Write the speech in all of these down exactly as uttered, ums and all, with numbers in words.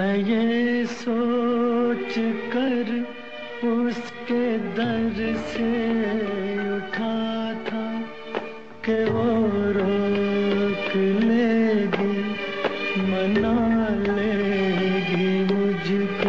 मैं ये सोच कर उसके दर से उठा था कि वो रोक लेगी, मना लेगी मुझको।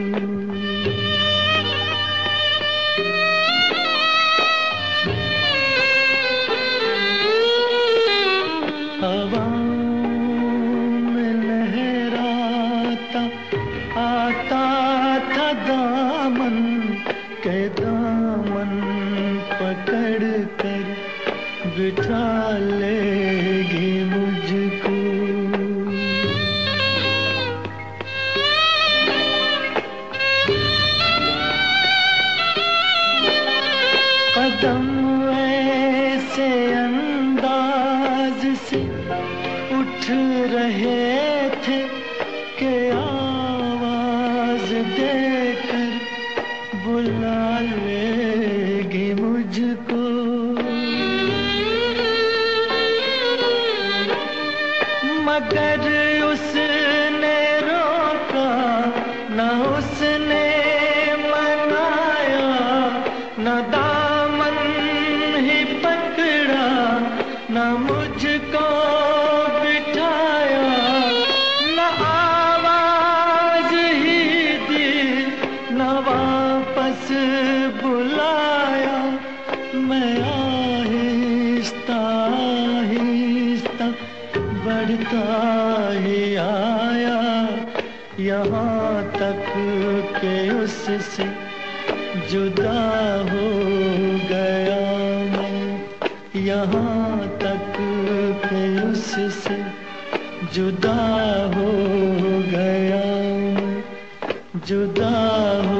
हवाओं में लहराता आता था दामन के, दामन पकड़ कर बिठा लेगी मुझको। कदम ऐसे अंदाज से उठ रहे थे कि आवाज देकर बुला लेगी मुझको। मगर उसने रोका न, उसने मनाया न, दामन ही पकड़ा न, मुझको बिठाया न, आवाज ही दी न, वापस बुलाया। मैं आहिस्ता आहिस्ता बढ़ता ही आया, यहाँ तक के उससे जुदा हो गया मैं, यहाँ तक के उससे जुदा हो गया मैं, जुदा हो